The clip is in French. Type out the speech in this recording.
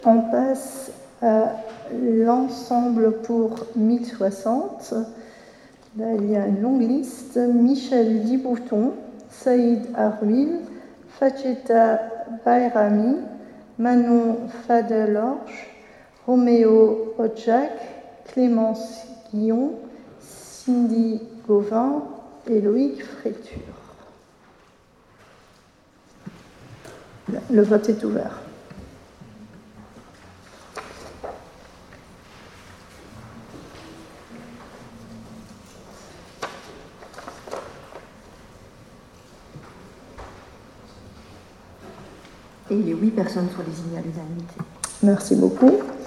On passe à l'ensemble pour 1060. Là, il y a une longue liste. Michel Dibouton, Saïd Arwil, Fajeta Bayrami, Manon Fadelorge, Roméo Odjak, Clémence Guillon, Cindy Gauvin et Loïc Fréture. Le vote est ouvert. Et il y a 8 personnes sont désignées à l'unanimité. Merci beaucoup.